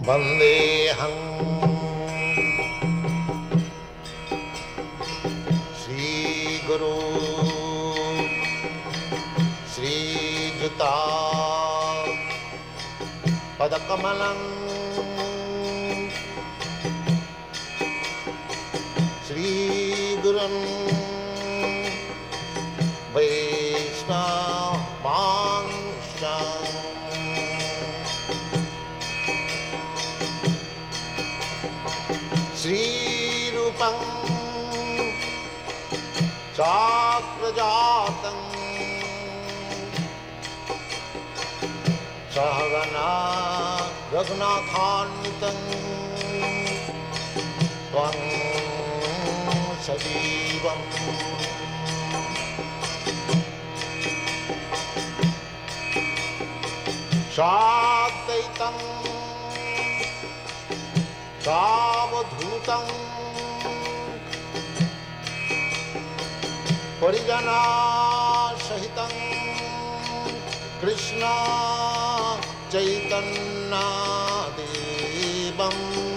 वन्देऽहं श्रीगुरु श्रीयुता पदकमलं श्रीगुरुं वैष्णवांश्च श्रीरूपं चाक्रजातं सहगना रघुनाथान्वितं त्वं सजीवम् साद्वैतं सावधूतं परिजनसहितं कृष्ण चैतन्यदेवं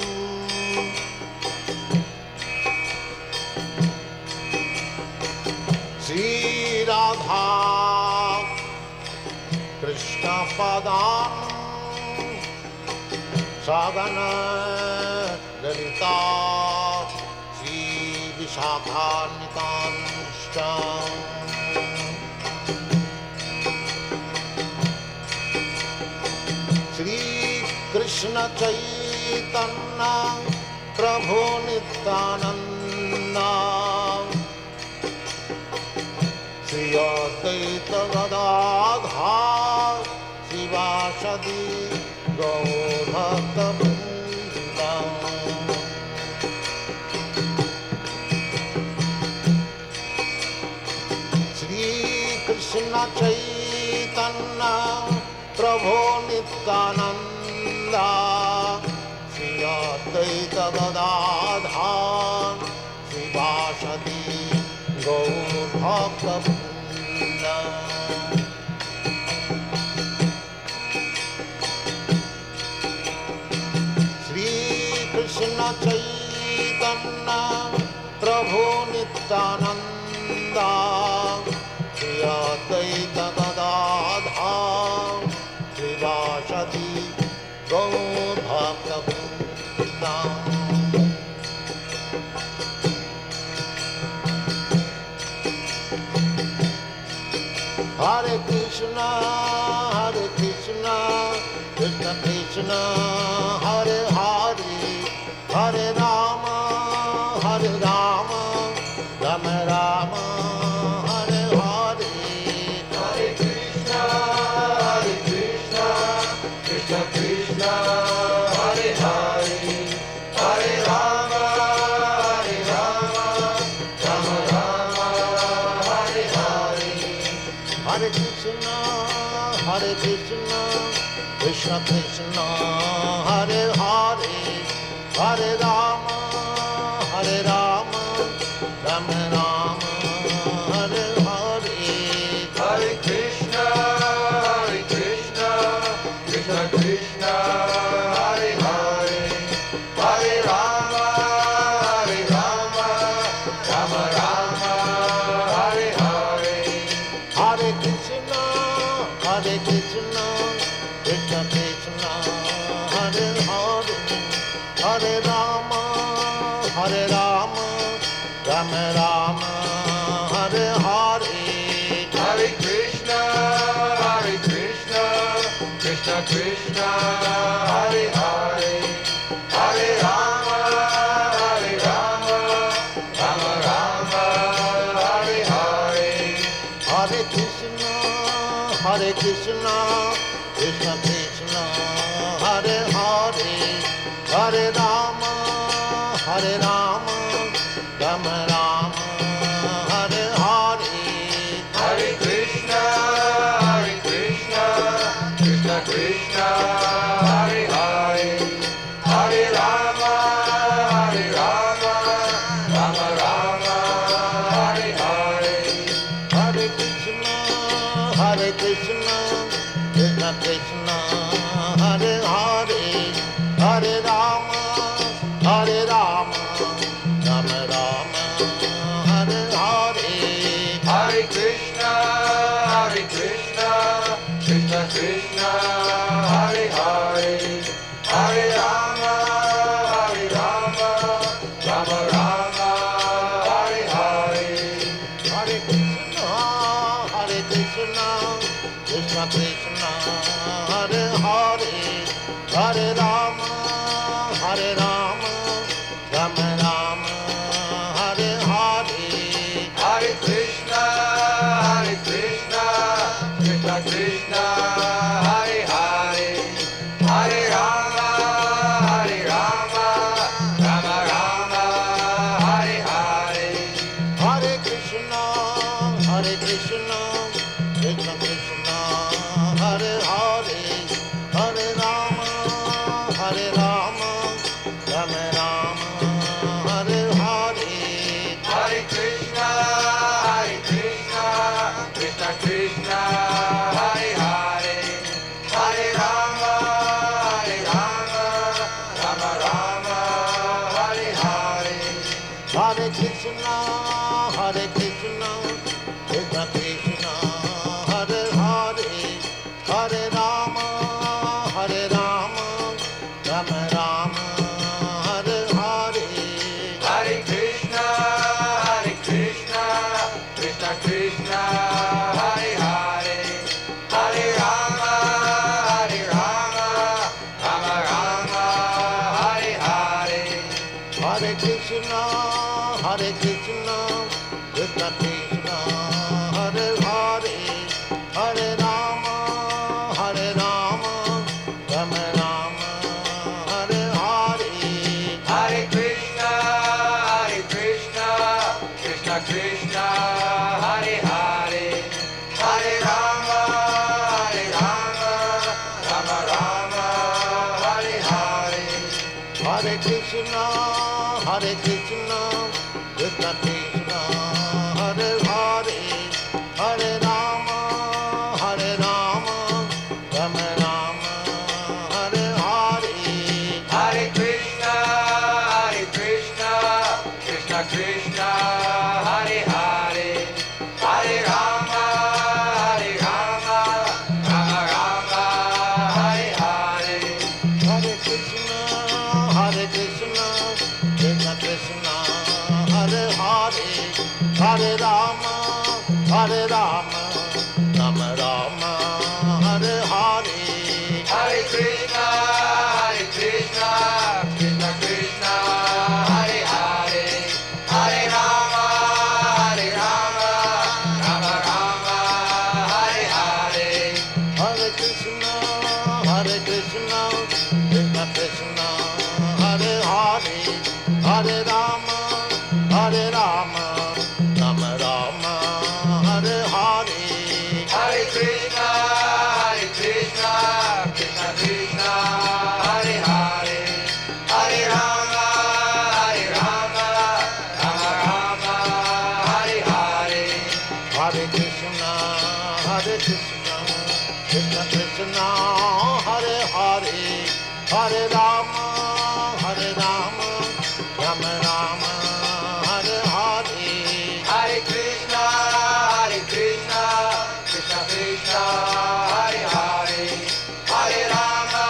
श्रीराधा कृष्णपदां सगना ललिता श्रीविशाखान्वितांश्च श्रीकृष्ण चैतन्य प्रभु नित्यानंद श्री अद्वैत गदाधर शिवासदि गौरभक्तवृन्द श्रीकृष्ण चैतन्य प्रभु नित्यानंद श्री अद्वैत गदाधर शिवासदि गौरभक्तवृन्द श्रीकृष्ण चैतन्य प्रभु Nityanand Shri Advaita Gadadhar शिवासदि गौरभक्तवृन्द Hare Krishna, Krishna Krishna, Hare Hare, Hare Rama, Rama Rama, Hare Hare. Hare Krishna, Krishna Krishna, Hare Hare, Hare Rama, Rama Rama, Hare Hare. Hare Krishna, Krishna Krishna, Hare Hare, Hare Rama, Rama Rama, Hare Hare. Hare Krishna, Krishna Krishna, Hare Hare, Hare Rama, Rama Rama, Hare Hare. Hare Krishna, Krishna Krishna, Hare Hare, Hare Rama, Rama Rama, Hare Hare. Hare Krishna, Krishna Krishna, Hare Hare, Hare Rama, Rama Rama, Hare Hare. Hare Krishna, Krishna Krishna, Hare Hare, Hare Rama, Rama Rama, Hare Hare. Hare Krishna, Krishna Krishna, Hare Hare, Hare Rama, Rama Rama, Hare Hare. Hare Krishna, Krishna Krishna, Hare Hare, Hare Krishna, Krishna Krishna, Hare Hare, Hare Rama, Hare Rama, Rama Rama, Hare Hare. Hare Krishna, Krishna Krishna, Hare Hare, Hare Rama, Hare Rama, Rama Rama, Hare Hare. Hare Krishna, Krishna Krishna, Hare Hare, Hare Rama, Rama Rama, Hare Hare. Hare Krishna, Krishna Krishna, Hare Hare, Hare Rama, Rama Rama, Hare Hare. Hare Krishna, Krishna Krishna, Hare Hare, Hare Rama, Rama Rama, Hare Hare. Hare Krishna, Krishna Krishna, Hare Hare, Hare Rama, Rama Rama, Hare Hare. Hare Krishna, Krishna Krishna, Hare Hare, Hare Rama, Rama Rama, Hare Hare. Hare Krishna, Krishna Krishna, Hare Hare, Hare Rama, Rama Rama, Hare Hare. Hare Krishna, Krishna Krishna, Hare Hare, Hare Rama, Rama Rama, Hare Hare. Hare Krishna, Krishna Krishna, Hare Hare, Hare Rama, Rama Rama, Hare Hare. Hare Krishna, Krishna Krishna, Hare Hare, Hare Rama, Rama Rama, Hare Hare. Hare Krishna, Krishna Krishna, Hare Hare, Hare Rama, Rama Rama, Hare Hare. Hare Krishna, Krishna Krishna, Hare Hare, Hare Rama, Rama Rama, Hare Hare. Hare Krishna, Krishna Krishna, Hare Hare, Hare Rama, Rama Rama, Hare Hare. Hare Krishna, Krishna Krishna, Hare Hare, Hare Rama, Rama Rama, Hare Hare. Hare Krishna, Krishna Krishna, Hare Hare, Hare Rama, Rama Rama, Hare Hare. Hare Krishna, Krishna Krishna, Hare Hare, Hare Rama,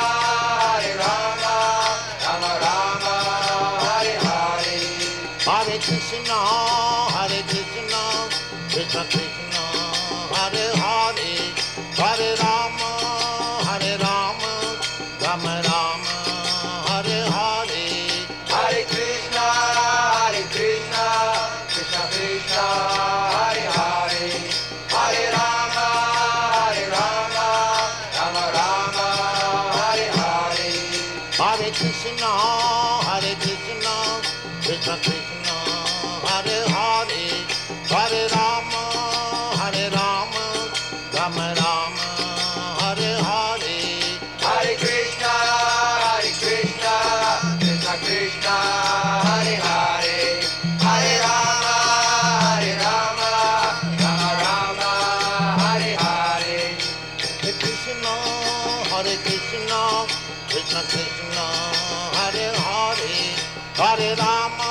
Rama Rama, Hare Hare. Hare Krishna, Krishna Krishna, Hare Hare, Hare Rama, Rama Rama, Hare Hare. Hare Krishna, Krishna Krishna, Hare Hare, Hare Rama, Rama Rama, Hare Hare. Hare Krishna, Krishna Krishna, Hare Hare, Hare Rama, Rama Rama, Hare Hare. Hare Krishna, Krishna Krishna, Hare Hare, Hare Rama, Rama Rama, Hare Hare. Hare Krishna, Krishna Krishna, Hare Hare, Hare Rama,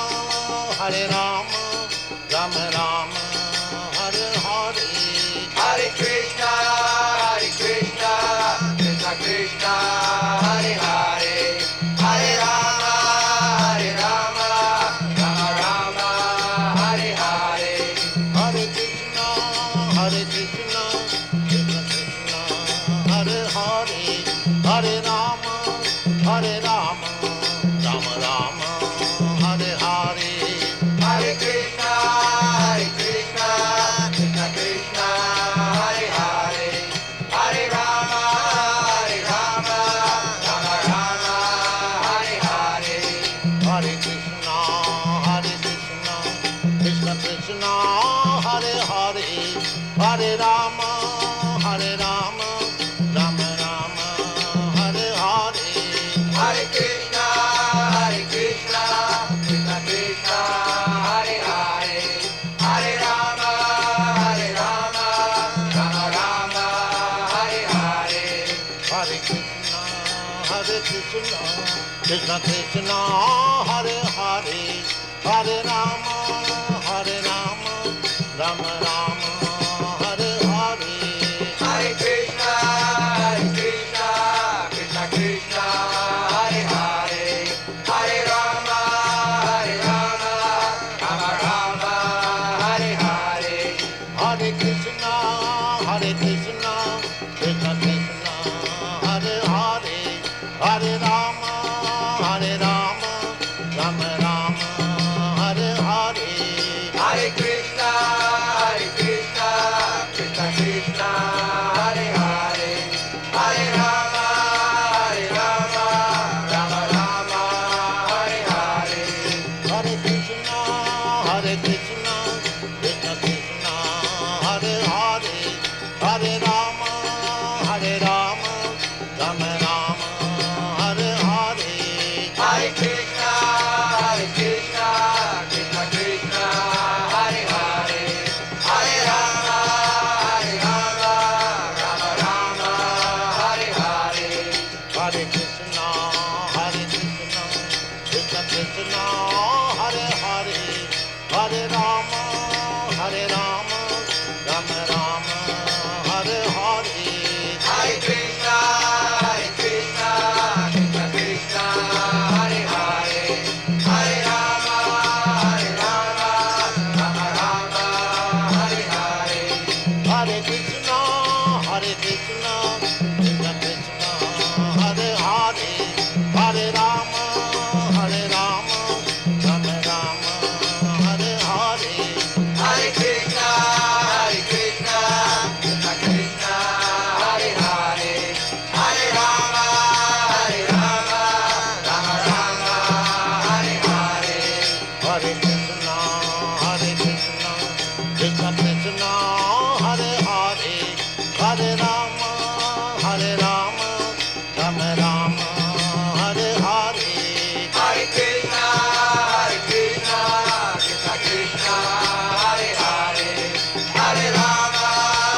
Rama Rama, Hare Hare. Hare Krishna, Hare Hare, Hare Rama, Hare Rama, Rama Rama, Hare Hare, Hare Krishna, Krishna Krishna, Hare Hare, Hare Rama, Rama Rama, Hare Hare. Hare Krishna, Krishna Krishna, Hare Hare, Hare Rama, Rama Rama, Hare Hare. Hare Krishna, Krishna Krishna, Hare Hare, Hare Rama, Rama Rama, Hare Hare. Hare Krishna, Krishna Krishna, Hare Hare, Hare Rama, Rama Rama, Hare Hare. Hare Krishna, Krishna Krishna, Hare Hare, Hare Rama, Rama Rama, Hare Hare. Hare Krishna, Krishna Krishna, Hare Hare, Hare Rama, Rama Rama, Hare Hare. Hare Krishna, Krishna Krishna, Hare Hare, Hare Rama, Rama Rama, Hare Hare. Hare Krishna, Krishna Krishna, Hare Hare, Hare Rama, Rama Rama, Hare Hare. Hare Krishna, Krishna Krishna, Hare Hare, Hare Rama, Rama Rama, Hare Hare. Hare Krishna, Krishna Krishna, Hare Hare, Hare Rama, Rama Rama, Hare Hare. Hare Krishna, Krishna Krishna, Hare Hare, Hare Rama, Rama Rama, Hare Hare. Hare Krishna, Krishna Krishna, Hare Hare, Hare Rama, Rama Rama, Hare Hare. Hare Krishna, Krishna Krishna, Hare Hare, Hare Rama, Rama Rama, Hare Hare. Hare Krishna, Krishna Krishna, Hare Hare, Hare Rama, Rama Rama, Hare Hare. Hare Krishna, Krishna Krishna, Hare Hare, Hare Rama,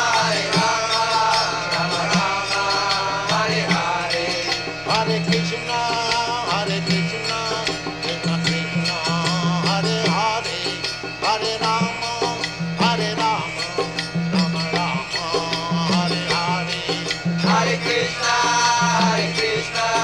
Rama Rama, Hare Hare. Hare Krishna, Krishna Krishna, Hare Hare, Hare Rama, Rama Rama, Hare Hare. Hare Krishna, Krishna